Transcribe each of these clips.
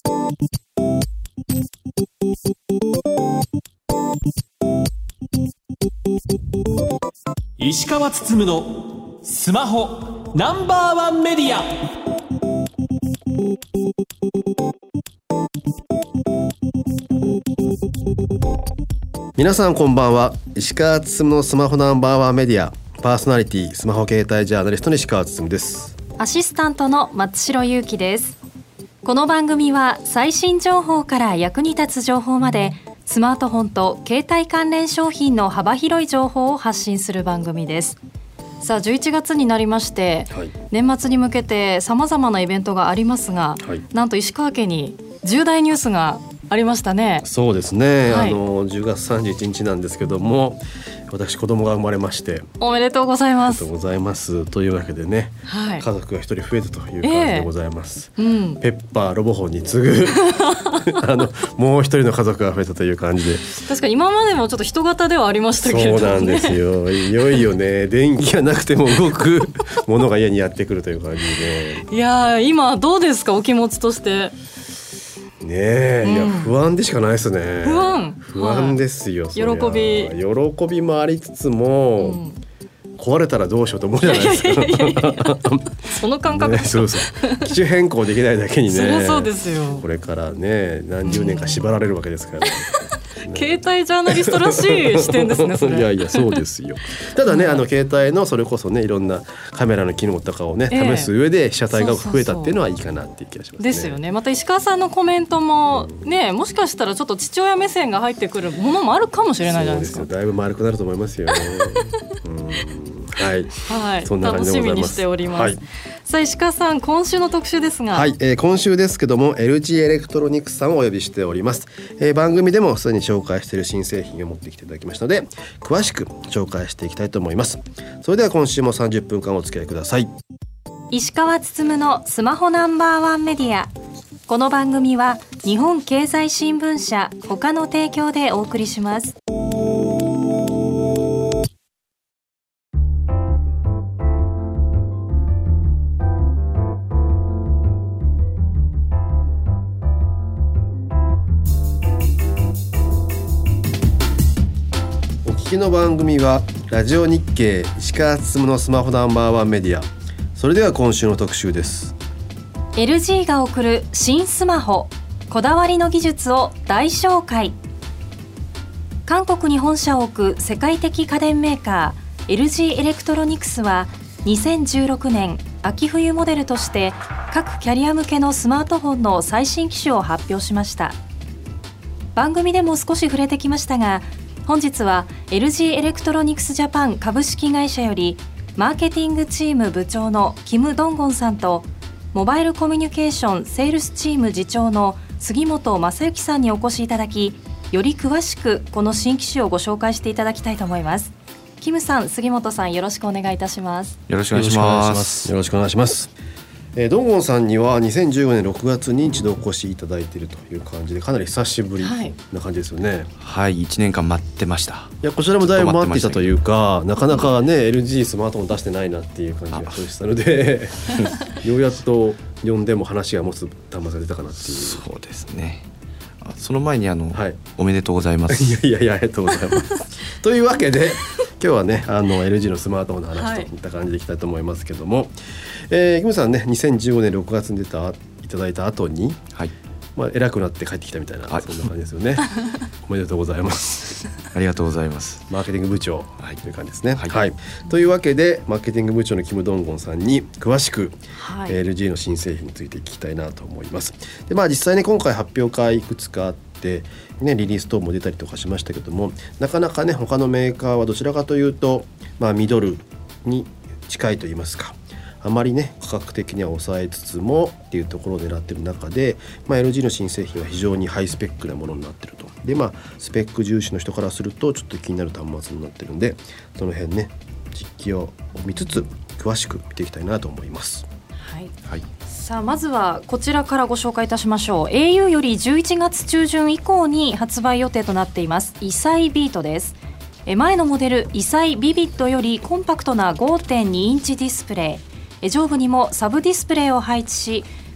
石川つつむのスマホナンバーワンメディア。 皆さんこんばんは。石川つつむのスマホナンバーワンメディアパーソナリティスマホ携帯ジャーナリストの石川つつむです。 アシスタントの松代ゆうきです。この番組は最新情報から役に立つ情報までスマートフォンと携帯関連商品の幅広い情報を発信する番組です。さあ11月になりまして、年末に向けて様々なイベントがありますが、なんと石川家に重大ニュースがありましたね。 そうですね、10月31日なんですけども、私子供が生まれまして。 おめでとうございます。 ありがとうございます。というわけでね、家族が一人増えたという感じでございます、ペッパーロボホンに次ぐもう一人の家族が増えたという感じで。 確かに今までもちょっと人型ではありましたけれどもね。 そうなんですよ。いよいよね、電気がなくても動くものが家にやってくるという感じで、 いや今どうですか、お気持ちとしてねえ、いや不安でしかないですね。不安ですよ、 喜びもありつつも、壊れたらどうしようと思うじゃないですか。 その感覚、 そう機種変更できないだけにね。 そりゃそうですよ。 これからね何十年か縛られるわけですからね。 携帯ジャーナリストらしい視点ですね、それ。 いやそうですよ。ただね、携帯のそれこそね、いろんなカメラの機能とかをね、試す上で被写体が増えたっていうのはいいかなっていう気がしますね。 ですよね。また石川さんのコメントもね、もしかしたらちょっと父親目線が入ってくるものもあるかもしれないじゃないですか。 そうですよ、だいぶ丸くなると思いますよ。そんな感じでございます。楽しみにしております。 さあ石川さん、今週の特集ですが、 今週ですけども LG エレクトロニクスさんをお呼びしております。番組でもすでに紹介している新製品を持ってきていただきましたので、詳しく紹介していきたいと思います。それでは今週も30分間お付き合いください。 石川つつむのスマホナンバーワンメディア。この番組は日本経済新聞社他の提供でお送りします。 この番組はラジオ日経石川つつむのスマホナンバーワンメディア。それでは今週の特集です。 LG が送る新スマホ、こだわりの技術を大紹介。韓国に本社を置く世界的家電メーカー LG エレクトロニクスは2016年秋冬モデルとして各キャリア向けのスマートフォンの最新機種を発表しました。番組でも少し触れてきましたが、本日は LG エレクトロニクスジャパン株式会社よりマーケティングチーム部長のキム・ドンゴンさんとモバイルコミュニケーションセールスチーム次長の杉本正幸さんにお越しいただき、より詳しくこの新機種をご紹介していただきたいと思います。キムさん、杉本さん、よろしくお願いいたします。 よろしくお願いします。 よろしくお願いします。ドンゴンさんには2015年6月に一度お越しいただいているという感じで、かなり久しぶりな感じですよね。 はい、1年間待ってました。 いや、こちらもだいぶ待っていたというか、なかなかね LG スマートフォン出してないなっていう感じがしたのでようやっと呼んでも話が持つ端末が出たかなっていう。 そうですね。その前におめでとうございます。 いやありがとうございますというわけで今日はねLG のスマートフォンの話といった感じでいきたいと思いますけども、キムさんね、2015年6月にいただいた後に、偉くなって帰ってきたみたいな、そんな感じですよね。おめでとうございます。 ありがとうございます。 マーケティング部長という感じですね。というわけでマーケティング部長のキム・ドンゴンさんに詳しく、LG の新製品について聞きたいなと思います。で、実際に今回発表会いくつかあって、リリース等も出たりとかしましたけども、なかなかね他のメーカーはどちらかというと、ミドルに近いといいますか、あまりね価格的には抑えつつもっていうところを狙っている中で、LG の新製品は非常にハイスペックなものになっていると。で、スペック重視の人からするとちょっと気になる端末になってるんで、その辺ね実機を見つつ詳しく見ていきたいなと思います。 さあ、まずはこちらからご紹介いたしましょう。 au より11月中旬以降に発売予定となっていますイサイビートです。前のモデルイサイビビットよりコンパクトな 5.2 インチディスプレイ、上部にもサブディスプレイを配置し、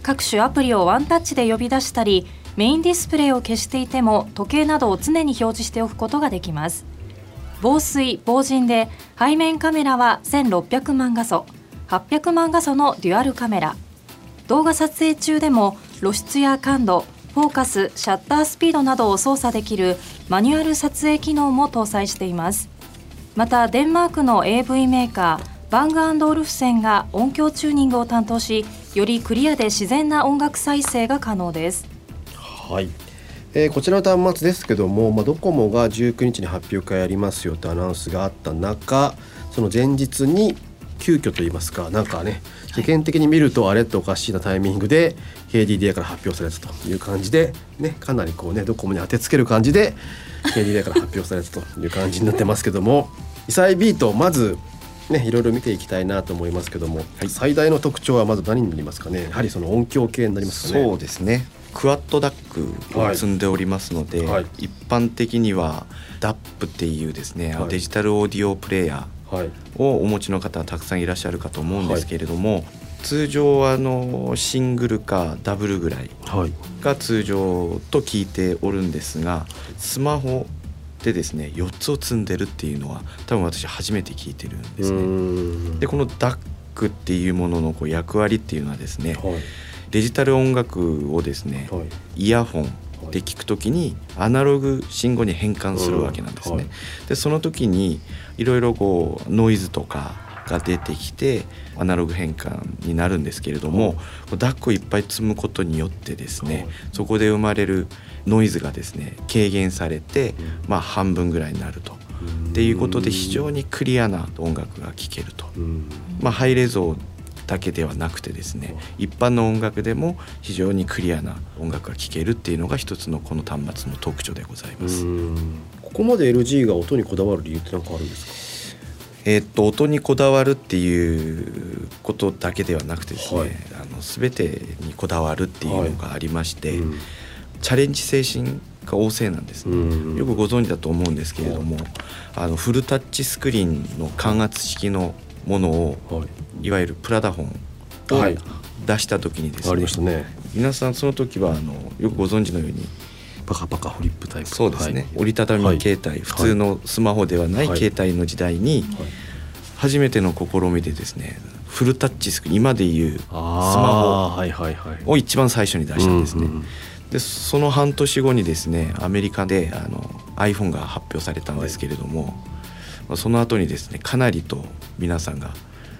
各種アプリをワンタッチで呼び出したり、メインディスプレイを消していても時計などを常に表示しておくことができます。防水・防塵で背面カメラは1600万画素、800万画素のデュアルカメラ。動画撮影中でも露出や感度、フォーカス、シャッタースピードなどを操作できるマニュアル撮影機能も搭載しています。またデンマークの AV メーカーバング&オルフセンが音響チューニングを担当し、よりクリアで自然な音楽再生が可能です。 はい、こちらの端末ですけども、ドコモが19日に発表会やりますよとアナウンスがあった中、その前日に急遽といいますか、なんかね、世間的に見るとあれっておかしいなタイミングで KDDI から発表されたという感じで、ね、かなりこうねドコモに当てつける感じで KDDI から発表されたという感じになってますけども、イサイビートまずね、いろいろ見ていきたいなと思いますけども、はい、最大の特徴はまず何になりますかね。やはりその音響系になりますかね。 そうですね、クワッド DAC を積んでおりますので、はい、一般的には DAP っていうですね、はい、デジタルオーディオプレイヤーをお持ちの方はたくさんいらっしゃるかと思うんですけれども、はい、通常はシングルかダブルぐらいが通常と聞いておるんですが、スマホでですね4つを積んでるっていうのは多分私初めて聞いてるんですね。でこの DAC っていうもののこう役割っていうのはですね、はい、デジタル音楽をですね、はい、イヤホンで聞くときにアナログ信号に変換するわけなんですね、はい、でその時にいろいろこうノイズとかが出てきてアナログ変換になるんですけれども、DAC をいっぱい積むことによってですね、そこで生まれるノイズがですね軽減されて、半分ぐらいになるとっていうことで非常にクリアな音楽が聴けると、ハイレゾだけではなくてですね、一般の音楽でも非常にクリアな音楽が聴けるっていうのが一つのこの端末の特徴でございます。 ここまで LG が音にこだわる理由って何かあるんですか？ 音にこだわるっていうことだけではなくてですね、はい、全てにこだわるっていうのがありまして、はい、チャレンジ精神が旺盛なんですね、よくご存知だと思うんですけれども、フルタッチスクリーンの感圧式のものを、はい、いわゆるプラダフォンを出した時にですね、 ありましたね。 皆さんその時はよくご存知のようにパカパカフリップタイプ、 そうですね、はい、折りたたみ携帯、はい、普通のスマホではない携帯の時代に初めての試みでですね、フルタッチスクリーン、今でいうスマホを一番最初に出したんですね、でその半年後にですねアメリカでiPhone が発表されたんですけれども、はい、その後にですねかなりと皆さんが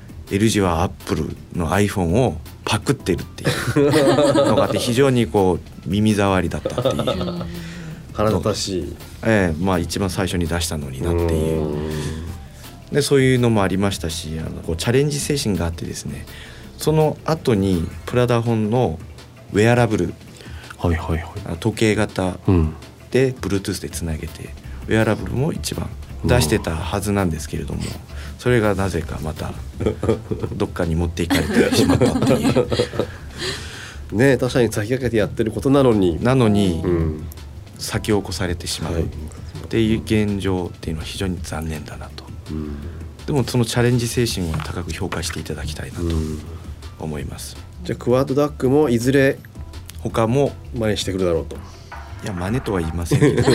LG は Apple の iPhone をパクってるっていうのがあって非常にこう耳障りだったっていう腹立たしい、 一番最初に出したのになっていうで、そういうのもありましたし、こうチャレンジ精神があってですね、その後にプラダフォンのウェアラブル、はいはいはい、時計型で Bluetooth でつなげて、ウェアラブルも一番出してたはずなんですけれども、それがなぜかまたどっかに持っていかれてしまったっていうね、他社に先駆けてやってることなのに先を越されてしまうっていう現状っていうのは非常に残念だなと、でもそのチャレンジ精神は高く評価していただきたいなと思います。 じゃあクワッド DAC もいずれ他も真似してくるだろうと。 いや真似とは言いませんけど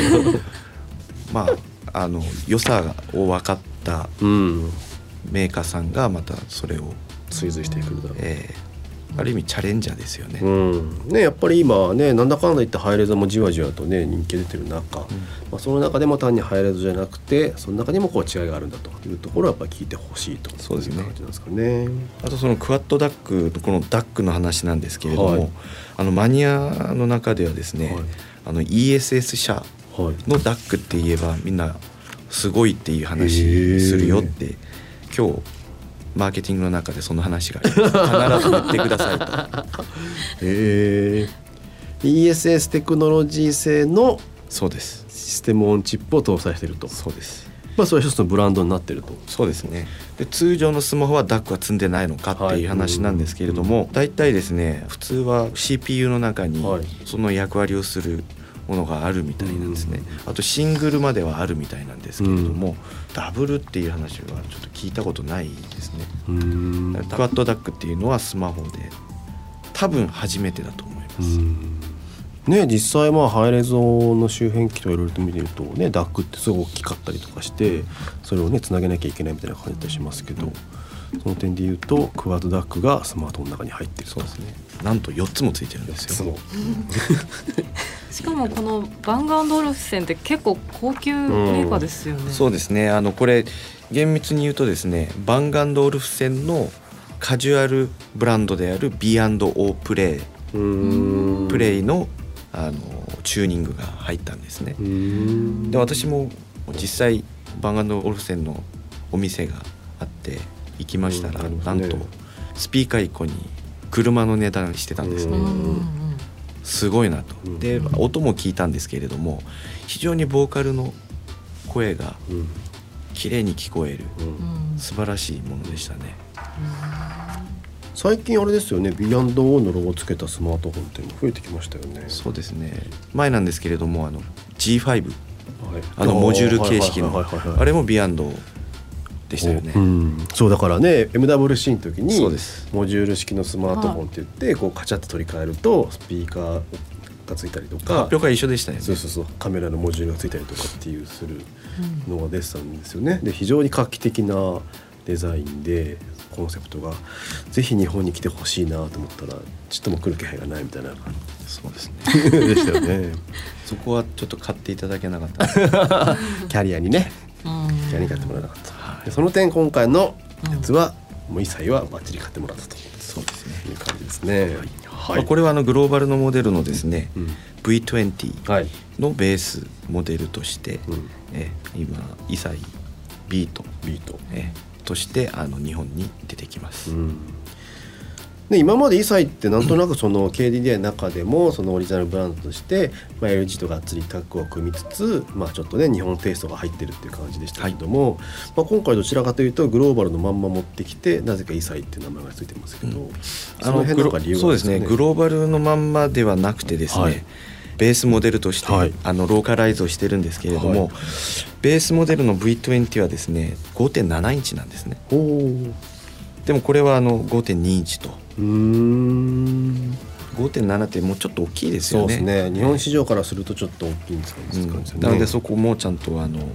良さを分かったメーカーさんがまたそれを追随してくるだろう、 ある意味チャレンジャーですよね、 ね、やっぱり今ねなんだかんだ言ってハイレゾもじわじわとね人気出てる中、その中でも単にハイレゾじゃなくてその中にもこう違いがあるんだというところはやっぱり聞いてほしいと。 そうですね、 いう感じなんですかね。 あとそのクワッド DAC この DAC の話なんですけれども、マニアの中ではですね、ESS 社の DAC って言えばみんなすごいっていう話するよって今日マーケティングの中でその話が必ず言ってくださいと ESS テクノロジー製のそうですシステムオンチップを搭載していると。 そうです、 それは一つのブランドになっていると。 そうですね。で通常のスマホは DAC は積んでないのかっていう話なんですけれども、だいたいですね普通は CPU の中にその役割をするものがあるみたいなんですね、あとシングルまではあるみたいなんですけれども、ダブルっていう話はちょっと聞いたことないですね。クワッド DAC っていうのはスマホで多分初めてだと思います。 ね、実際ハイレゾの周辺機といろいろと見てるとね、ダックってすごい大きかったりとかしてそれをねつなげなきゃいけないみたいな感じだったりしますけど、その点で言うとクワッドダックがスマートフォンの中に入ってる。 そうですね。なんと4つもついてるんですよ。 しかもこのバング&オルフセンって結構高級メーカーですよね。 そうですね。これ厳密に言うとですね、バング&オルフセンのカジュアルブランドである B&O プレイのチューニングが入ったんですね。で私も実際バング&オルフセンのお店があって行きましたら、なんとスピーカー1個に車の値段してたんですね。すごいなと。で音も聞いたんですけれども、非常にボーカルの声が綺麗に聞こえる、素晴らしいものでしたね。 最近あれですよね、 B&O のロゴをつけたスマートフォンっていうの増えてきましたよね。 そうですね。前なんですけれどもG5、モジュール形式のあれも B&O でしたよね。 そうだからね MWC の時にモジュール式のスマートフォンって言ってこうカチャッと取り替えるとスピーカーがついたりとか、 発表会一緒でしたよね。 そうカメラのモジュールがついたりとかっていうするのが出てたんですよね。で非常に画期的なデザインでコンセプトがぜひ日本に来てほしいなと思ったらちっとも来る気配がないみたいな。 そうですねでしたよね。 そこはちょっと買っていただけなかったキャリアにね、キャリアに買ってもらわなかった、でその点今回のやつは、もう一切はバッチリ買ってもらったと。 そうですね、 いう感じですね。 これはグローバルのモデルのですね、V20 のベースモデルとして、今イサイビートとして日本に出てきます。 で今までイサイってなんとなくその KDDI の中でもそのオリジナルブランドとして、LG とがっつりタッグを組みつつ、ちょっとね日本テイストが入ってるっていう感じでしたけども、今回どちらかというとグローバルのまんま持ってきて、なぜかイサイっていう名前がついてますけど、その辺とか理由はそうですね、グローバルのまんまではなくてですね、ベースモデルとして、ローカライズをしてるんですけれども、ベースモデルの V20 はですね 5.7 インチなんですね。でもこれは5.2 インチと。5.7 ってもうちょっと大きいですよね。 そうですね、日本市場からするとちょっと大きいんですかね。 なのでそこもちゃんと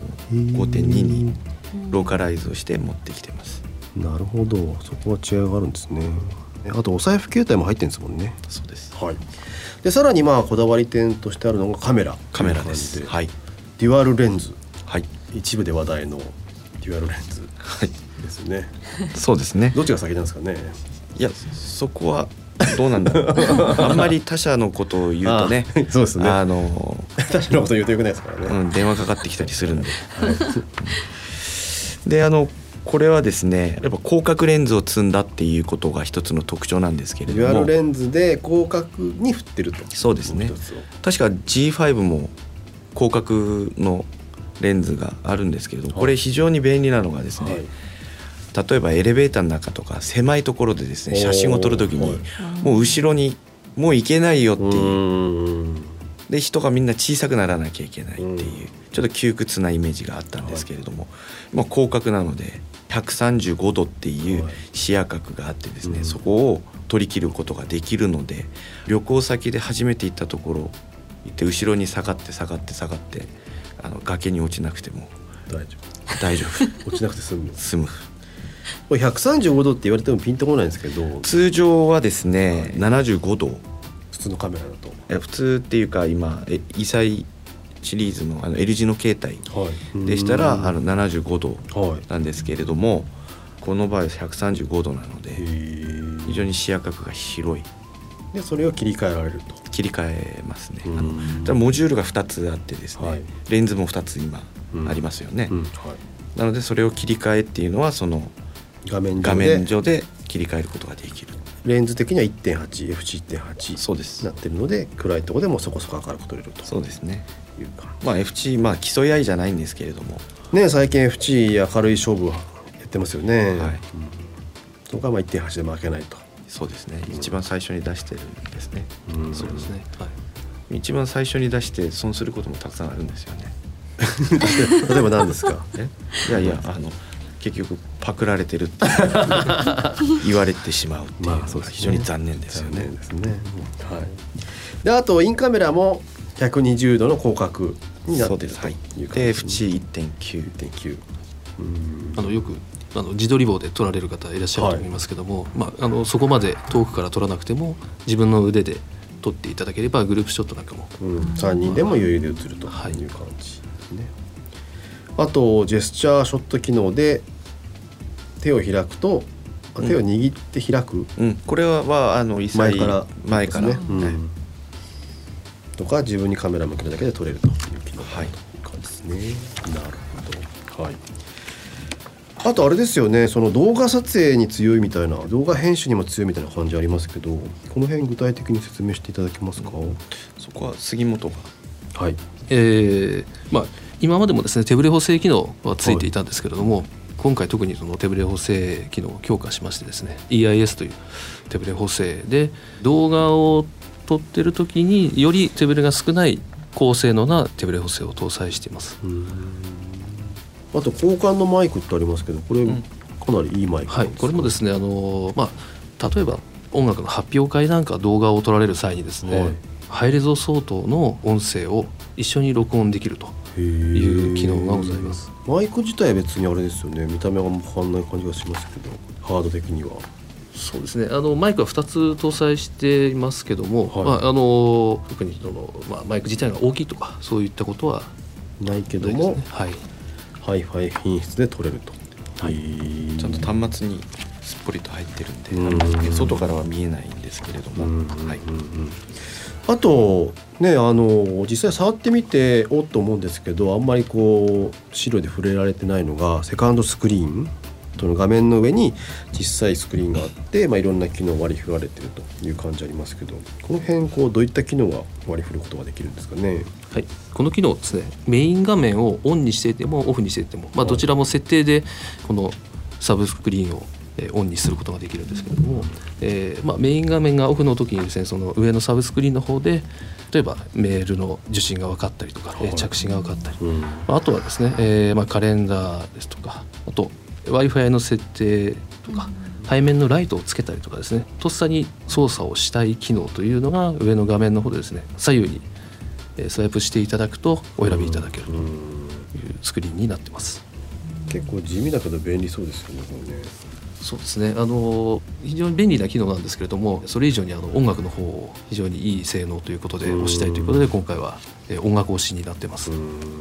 5.2 にローカライズをして持ってきてます。 なるほど、そこは違いがあるんですね。あとお財布携帯も入ってるんですもんね。 そうです。 でさらにこだわり点としてあるのがカメラです。 デュアルレンズ、一部で話題のデュアルレンズですね。 そうですね。 どっちが先なんですかね。 いやそこはどうなんだろうあんまり他社のことを言うとね、 そうですね、他社のこと言うとよくないですからね、 電話かかってきたりするんで、でこれはですねやっぱ広角レンズを積んだっていうことが一つの特徴なんですけれども、 デュアルレンズで広角に振ってると。 そうですね、確か G5 も広角のレンズがあるんですけれども、これ非常に便利なのがですね、例えばエレベーターの中とか狭いところでですね写真を撮るときにもう後ろにもう行けないよっていうで、人がみんな小さくならなきゃいけないっていうちょっと窮屈なイメージがあったんですけれども、広角なので135度っていう視野角があってですね、そこを取り切ることができるので、旅行先で初めて行ったところ行って後ろに下がって崖に落ちなくても大丈夫落ちなくて済む。これ135度って言われてもピンとこないんですけど、 通常はですね、75度普通のカメラだと普通っていうか今イサイシリーズのL 字の携帯でしたら75度なんですけれども、この場合は135度なので非常に視野角が広いで、それを切り替えられると。 切り替えますね。モジュールが2つあってですね、レンズも2つ今ありますよね。なのでそれを切り替えっていうのはその画面上で切り替えることができる。 レンズ的には 1.8 F1.8 そうですなってるので、暗いところでもそこそこ明るく撮れると。 そうですね。F1 競い合いじゃないんですけれどもね、最近 F1 明るい勝負やってますよね。そこは1.8 で負けないと。 そうですね、一番最初に出してるんですね。そうですね、一番最初に出して損することもたくさんあるんですよね。 例えば何ですか。 いや結局パクられてるって言われてしまうっていうのが非常に残念ですよね。 はい、であとインカメラも120度の広角になっているという感じですね。 で F1.9 よく自撮り棒で撮られる方いらっしゃると思いますけども、そこまで遠くから撮らなくても自分の腕で撮っていただければグループショットなんかも、 3人でも余裕で映るという感じですね。あとジェスチャーショット機能で手を開くと、手を握って開く、 これは前からね、とか自分にカメラ向けるだけで撮れるという機能という感じですね。なるほど。はい。あとあれですよね、その動画撮影に強いみたいな、動画編集にも強いみたいな感じありますけど、この辺具体的に説明していただけますか。 そこは杉本が。 はい。 今までもですね手ぶれ補正機能はついていたんですけれども、今回特にその手ぶれ補正機能を強化しましてですね EIS という手ぶれ補正で動画を撮ってる時により手ぶれが少ない高性能な手ぶれ補正を搭載しています。 あと交換のマイクってありますけど、これかなりいいマイクなんですか。 これもですね例えば音楽の発表会なんか動画を撮られる際にですね、ハイレゾ相当の音声を一緒に録音できるという機能がございます。 マイク自体は別にあれですよね、見た目が変わらない感じがしますけど、ハード的には。 そうですね、マイクは2つ搭載していますけども、特にマイク自体が大きいとかそういったことはないけども、ハイファイ品質で撮れると、 ちゃんと端末にすっぽりと入ってるんで、外からは見えないんですけれども、 あとね、実際触ってみておっと思うんですけど、あんまりこう資料で触れられてないのがセカンドスクリーンとの画面の上に実際スクリーンがあって、いろんな機能割り振られているという感じありますけど、この辺どういった機能が割り振ることができるんですかね。 はい、この機能ですね、メイン画面をオンにしていてもオフにしていても、どちらも設定でこのサブスクリーンをオンにすることができるんですけれども、メイン画面がオフの時にですね、その上のサブスクリーンの方で例えばメールの受信が分かったりとか、着信が分かったり、あとはですね、カレンダーですとか、あと Wi-Fi の設定とか、背面のライトをつけたりとかですね、とっさに操作をしたい機能というのが上の画面の方でですね、左右にスワイプしていただくとお選びいただけるというスクリーンになってます。 結構地味だけど便利そうですよね、これね。 そうですね、非常に便利な機能なんですけれども、それ以上に音楽の方を非常にいい性能ということで推したいということで、今回は音楽推しになってます。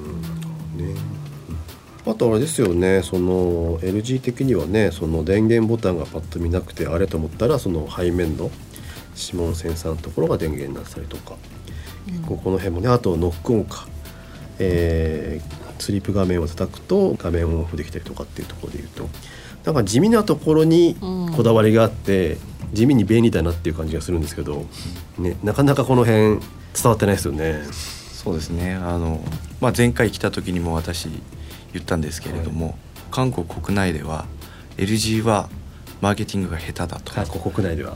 あとあれですよね、その LG 的にはね、その電源ボタンがパッと見なくてあれと思ったら、その背面の指紋センサーのところが電源になったりとか、結構この辺もね、あとノックオンか、スリープ画面を叩くと画面をオフできたりとかっていうところでいうと、なんか地味なところにこだわりがあって、地味に便利だなっていう感じがするんですけど、なかなかこの辺伝わってないですよね。 そうですね、前回来た時にも私言ったんですけれども、韓国国内では LG はマーケティングが下手だと。 韓国国内では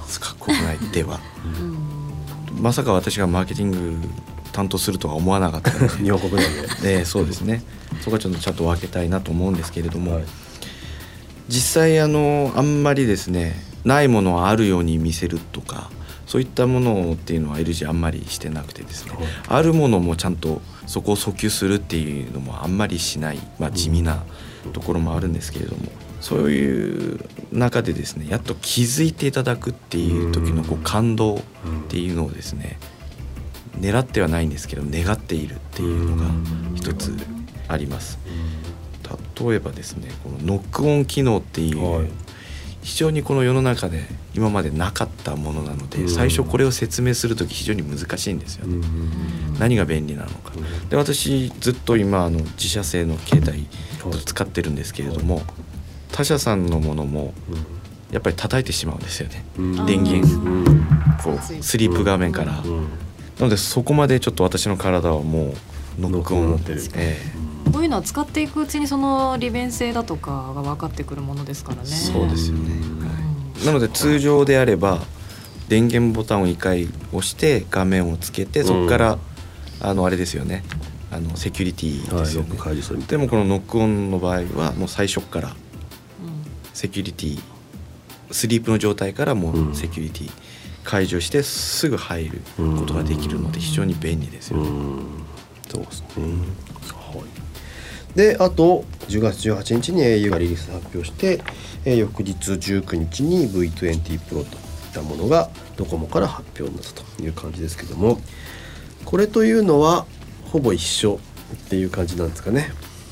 まさか私がマーケティング担当するとは思わなかったので日本国内で、 そうですね、そこはちゃんと分けたいなと思うんですけれども、実際あんまりですね、ないものをあるように見せるとか、そういったものっていうのは LG あんまりしてなくてですね、あるものもちゃんとそこを訴求するっていうのもあんまりしない、地味なところもあるんですけれども、そういう中でですね、やっと気づいていただくっていう時の感動っていうのをですね、狙ってはないんですけど願っているっていうのが一つあります。例えばですね、このノックオン機能っていう、非常にこの世の中で今までなかったものなので、最初これを説明するとき非常に難しいんですよね。何が便利なのか。で、私ずっと今自社製の携帯を使ってるんですけれども、他社さんのものもやっぱり叩いてしまうんですよね、電源スリープ画面から。なのでそこまでちょっと私の体はもうノックオンになってる。 こういうのは使っていくうちにその利便性だとかが分かってくるものですからね。 そうですよね、なので通常であれば電源ボタンを2回押して画面をつけて、そこからあれですよね、セキュリティですよね。でもこのノックオンの場合はもう最初からセキュリティスリープの状態からもうセキュリティ解除してすぐ入ることができるので非常に便利ですよね。 そうですね、はい、であと10月18日に au がリリース発表して、翌日19日に V20 Pro といったものがドコモから発表になったという感じですけども、これというのはほぼ一緒っていう感じなんですかね。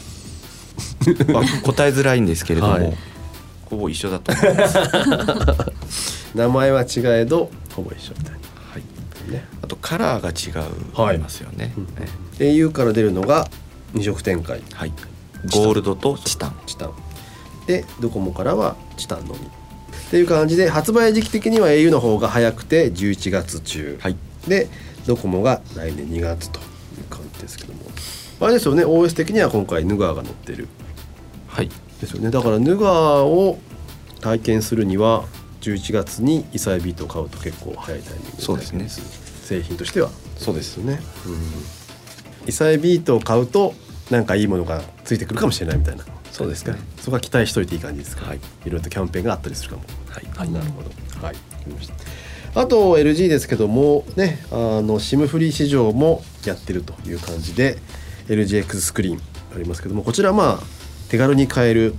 答えづらいんですけれども、はい、ほぼ一緒だと思います名前は違えどほぼ一緒みたいな、 はいね、あとカラーが違いますよね、 au から出るのが2色展開、 はい、ゴールドとチタンでドコモからはチタンのみっていう感じで、発売時期的には au の方が早くて11月中、はい、でドコモが来年2月という感じですけども、あれですよね、 OS 的には今回ヌガーが載ってる、 はいですよね。だからヌガーを体験するには11月にイサイビートを買うと結構早いタイミングでそうですね、 製品としてはそうですよね、イサイビートを買うとなんかいいものがついてくるかもしれないみたいな。そうですか、ね、そこは期待しといていい感じですか、はい、いろいろとキャンペーンがあったりするかも、はいはい、なるほど、はい、あと LG ですけどもね、SIM フリー市場もやってるという感じで LGX スクリーンありますけども、こちらまあ手軽に買える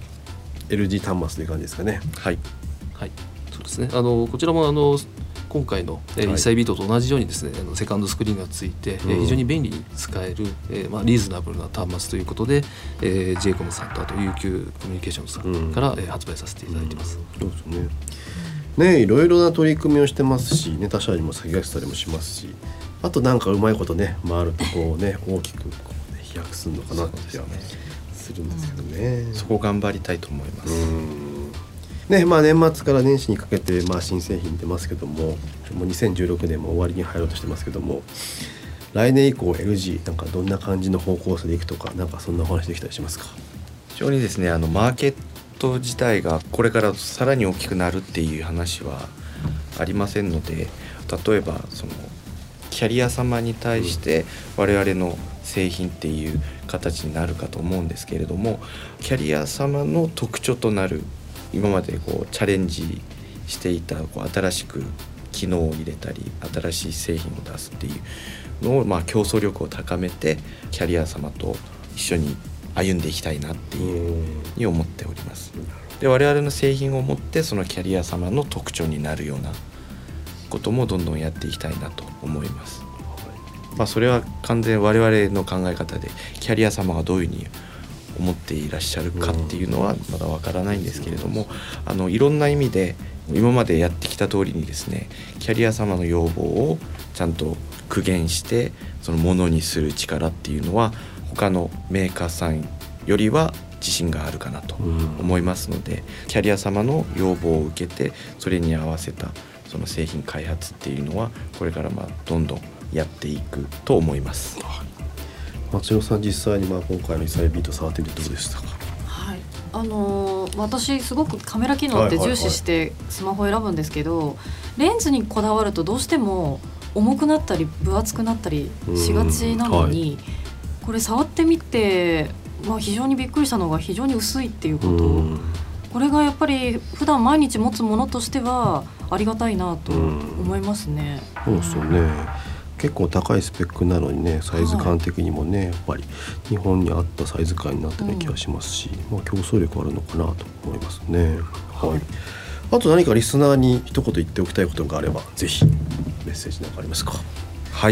LG 端末という感じですかね。 はい、はい、そうですね。こちらも今回のイサイビートと同じようにですね、セカンドスクリーンがついて、非常に便利に使える、リーズナブルな端末ということで、JCOM さんとあと UQ コミュニケーションさんから、発売させていただいてます。 そうですね。ね、いろいろな取り組みをしてますし、ね、他社にも先駆けたりもしますし、あとなんかうまいことね回るとこうね大きくこう、ね、飛躍するのかなって気はするんですけどね、 そこ頑張りたいと思います。 ね、まあ、年末から年始にかけて、まあ、新製品出ますけども、もう2016年も終わりに入ろうとしてますけども、来年以降 LG なんかどんな感じの方向性でいくとか、なんかそんなお話できたりしますか？ 非常にですね、マーケット自体がこれからさらに大きくなるっていう話はありませんので、例えばそのキャリア様に対して我々の製品っていう形になるかと思うんですけれども、キャリア様の特徴となる今までこうチャレンジしていたこう新しく機能を入れたり新しい製品を出すっていうのを、まあ競争力を高めてキャリア様と一緒に歩んでいきたいなっていうふうに思っております。で、我々の製品を持ってそのキャリア様の特徴になるようなこともどんどんやっていきたいなと思います。まあ、それは完全我々の考え方でキャリア様がどういうふうに思っていらっしゃるかっていうのはまだわからないんですけれども、いろんな意味で今までやってきた通りにですね、キャリア様の要望をちゃんと苦言してそのものにする力っていうのは他のメーカーさんよりは自信があるかなと思いますので、キャリア様の要望を受けてそれに合わせたその製品開発っていうのはこれからまあどんどんやっていくと思います。 松野さん、実際にまあ今回のイサイビート触ってみてどうでしたか？ はい、私すごくカメラ機能って重視してスマホを選ぶんですけど、レンズにこだわるとどうしても重くなったり分厚くなったりしがちなのに、これ触ってみて、非常にびっくりしたのが非常に薄いっていうこと、これがやっぱり普段毎日持つものとしてはありがたいなと思いますね。 そうですよね。結構高いスペックなのにね、サイズ感的にもね、やっぱり日本に合ったサイズ感になってる気がしますし、競争力あるのかなと思いますね。はい。あと何かリスナーに一言言っておきたいことがあればぜひメッセージなんかありますか？ はい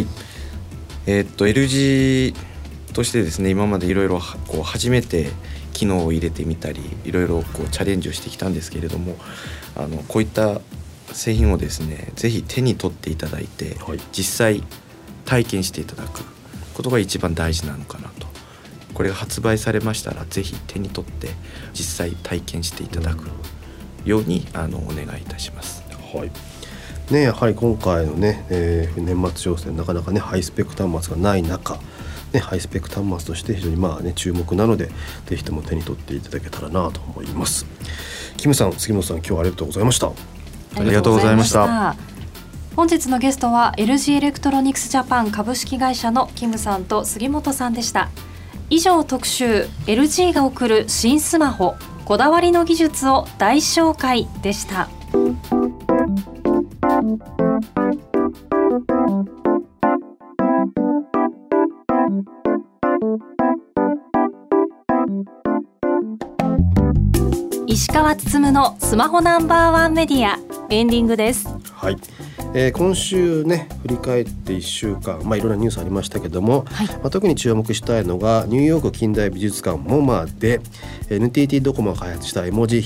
、LG としてですね、今までいろいろ初めて機能を入れてみたりいろいろチャレンジをしてきたんですけれども、こういった製品をですねぜひ手に取っていただいて、実際体験していただくことが一番大事なのかなと。これが発売されましたらぜひ手に取って実際体験していただくようにお願いいたします。 はいね、やはり今回のね、年末商戦なかなかねハイスペック端末がない中、ハイスペック端末として非常に注目なのでぜひとも手に取っていただけたらなと思います。キムさん、杉本さん、今日はありがとうございました。 ありがとうございました。 本日のゲストは LG エレクトロニクスジャパン株式会社のキムさんと杉本さんでした。以上特集 LG が送る新スマホこだわりの技術を大紹介でした。石川つつむのスマホナンバーワンメディア、エンディングです。 はい、今週ね振り返って1週間、いろんなニュースありましたけども、特に注目したいのがニューヨーク近代美術館MoMAで NTT ドコモが開発した絵文字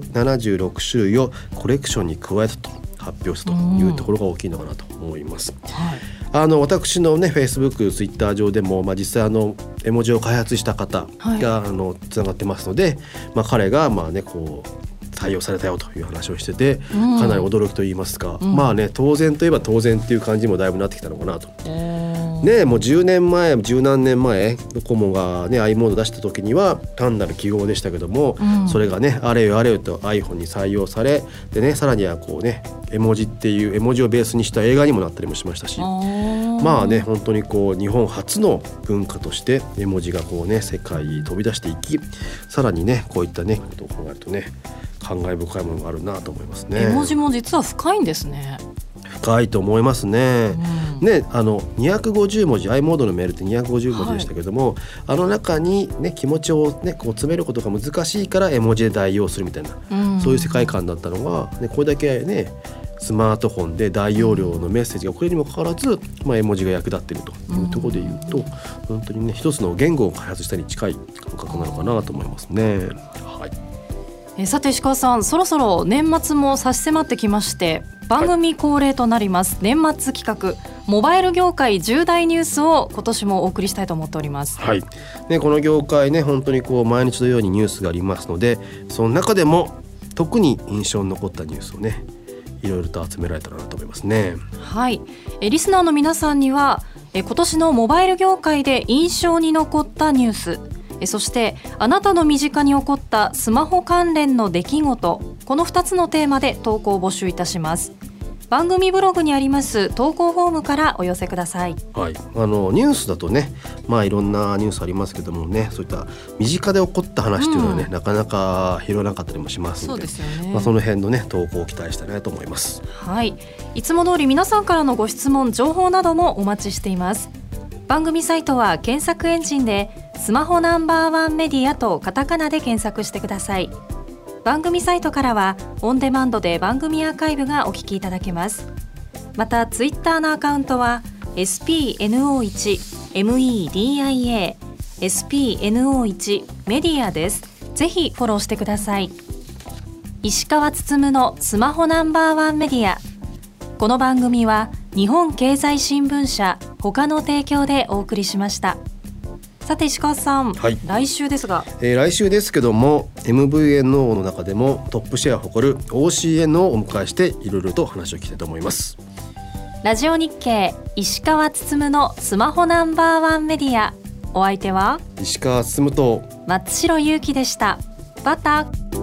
176種類をコレクションに加えたと発表したというところが大きいのかなと思います。私のね Facebook、Twitter 上でも、実際絵文字を開発した方が、つながってますので、彼がこう採用されたよという話をしてて、かなり驚きと言いますか、当然といえば当然っていう感じもだいぶなってきたのかなと。もう10年前10何年前ドコモがね i モード出した時には単なる記号でしたけども、それがねあれよあれよと iPhone に採用されでね、さらにはこうね絵文字っていう絵文字をベースにした映画にもなったりもしましたし、本当にこう日本初の文化として絵文字がこうね世界に飛び出していき、さらにねこういったねことを考えるとね感慨深いものがあるなと思いますね。 絵文字も実は深いんですね。 深いと思いますね。250文字 i モードのメールって250文字でしたけども、中に、気持ちを、こう詰めることが難しいから絵文字で代用するみたいな、そういう世界観だったのが、これだけねスマートフォンで大容量のメッセージが送れるにもかかわらず、絵文字が役立っているというところでいうと、本当にね一つの言語を開発したに近い感覚なのかなと思いますね。 さて石川さん、そろそろ年末も差し迫ってきまして、番組恒例となります年末企画、モバイル業界重大ニュースを今年もお送りしたいと思っております。 この業界ね本当にこう毎日のようにニュースがありますので、その中でも特に印象に残ったニュースをねいろいろと集められたらなと思いますね。 リスナーの皆さんには今年のモバイル業界で印象に残ったニュース、そしてあなたの身近に起こったスマホ関連の出来事、この2つのテーマで投稿を募集いたします。番組ブログにあります投稿フォームからお寄せください。 ニュースだとね、いろんなニュースありますけどもね、そういった身近で起こった話っていうのはね、なかなか拾わなかったりもしますので、その辺のね投稿を期待したいなと思います。 いつも通り皆さんからのご質問情報などもお待ちしています。番組サイトは検索エンジンでスマホナンバーワンメディアとカタカナで検索してください。番組サイトからはオンデマンドで番組アーカイブがお聞きいただけます。またツイッターのアカウントは SPNO1MEDIA SPNO1 メディアです。ぜひフォローしてください。石川つつむのスマホナンバーワンメディア、この番組は日本経済新聞社他の提供でお送りしました。さて石川さん、来週ですが、 来週ですけども MVNO の中でもトップシェアを誇る OCN をお迎えしていろいろと話を聞きたいと思います。 ラジオ日経石川つつむのスマホナンバーワンメディア、お相手は石川つつむと松代ゆうきでした。また。